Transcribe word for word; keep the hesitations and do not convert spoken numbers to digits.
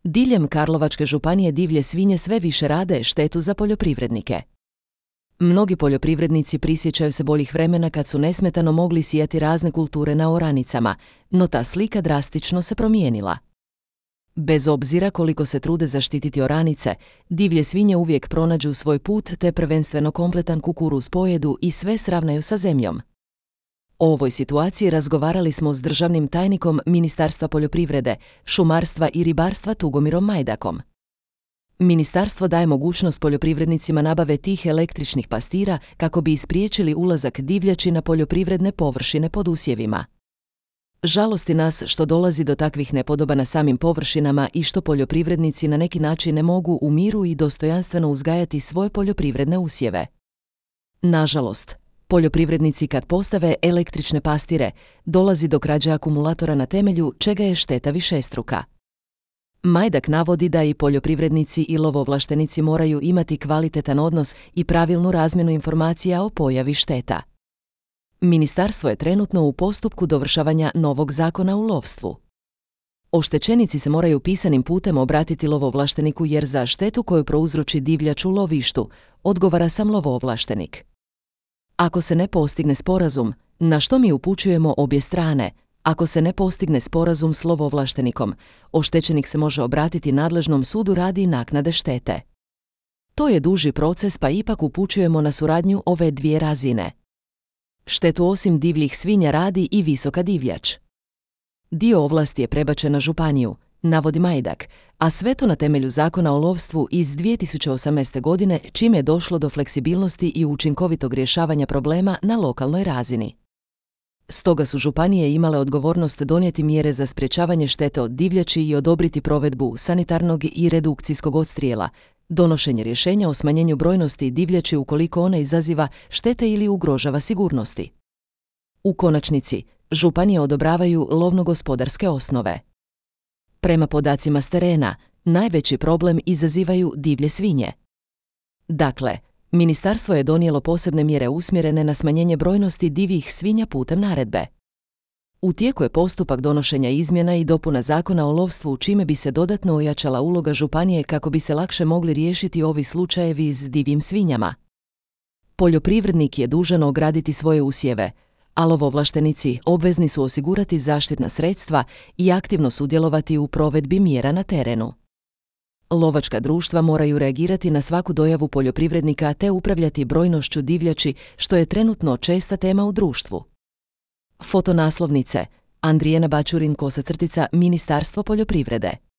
Diljem Karlovačke županije divlje svinje sve više rade štetu za poljoprivrednike. Mnogi poljoprivrednici prisjećaju se boljih vremena kad su nesmetano mogli sijati razne kulture na oranicama, no ta slika drastično se promijenila. Bez obzira koliko se trude zaštititi oranice, divlje svinje uvijek pronađu svoj put te prvenstveno kompletan kukuruz pojedu i sve sravnaju sa zemljom. O ovoj situaciji razgovarali smo s državnim tajnikom Ministarstva poljoprivrede, šumarstva i ribarstva Tugomirom Majdakom. Ministarstvo daje mogućnost poljoprivrednicima nabave tih električnih pastira kako bi ispriječili ulazak divljači na poljoprivredne površine pod usjevima. Žalosti nas što dolazi do takvih nepodoba na samim površinama i što poljoprivrednici na neki način ne mogu u miru i dostojanstveno uzgajati svoje poljoprivredne usjeve. Nažalost, poljoprivrednici kad postave električne pastire, dolazi do krađe akumulatora na temelju čega je šteta višestruka. Majdak navodi da i poljoprivrednici i lovovlaštenici moraju imati kvalitetan odnos i pravilnu razmjenu informacija o pojavi šteta. Ministarstvo je trenutno u postupku dovršavanja novog zakona u lovstvu. Oštećenici se moraju pisanim putem obratiti lovovlašteniku jer za štetu koju prouzroči divljač u lovištu odgovara sam lovovlaštenik. Ako se ne postigne sporazum, na što mi upućujemo obje strane, ako se ne postigne sporazum s lovovlaštenikom, oštećenik se može obratiti nadležnom sudu radi naknade štete. To je duži proces pa ipak upućujemo na suradnju ove dvije razine. Štetu osim divljih svinja radi i visoka divljač. Dio ovlasti je prebačen na županiju, navodi Majdak, a sve to na temelju Zakona o lovstvu iz dvije tisuće osamnaeste. godine, čime je došlo do fleksibilnosti i učinkovitog rješavanja problema na lokalnoj razini. Stoga su županije imale odgovornost donijeti mjere za sprječavanje štete od divljači i odobriti provedbu sanitarnog i redukcijskog odstrijela, donošenje rješenja o smanjenju brojnosti divljači ukoliko ona izaziva štete ili ugrožava sigurnosti. U konačnici, županije odobravaju lovno-gospodarske osnove. Prema podacima s terena, najveći problem izazivaju divlje svinje. Dakle, ministarstvo je donijelo posebne mjere usmjerene na smanjenje brojnosti divljih svinja putem naredbe. U tijeku je postupak donošenja izmjena i dopuna Zakona o lovstvu čime bi se dodatno ojačala uloga županije kako bi se lakše mogli riješiti ovi slučajevi s divljim svinjama. Poljoprivrednik je dužan ograditi svoje usjeve, a lovovlaštenici obvezni su osigurati zaštitna sredstva i aktivno sudjelovati u provedbi mjera na terenu. Lovačka društva moraju reagirati na svaku dojavu poljoprivrednika te upravljati brojnošću divljači, što je trenutno česta tema u društvu. Fotonaslovnice Andrijena Bačurin, kosa crtica, Ministarstvo poljoprivrede.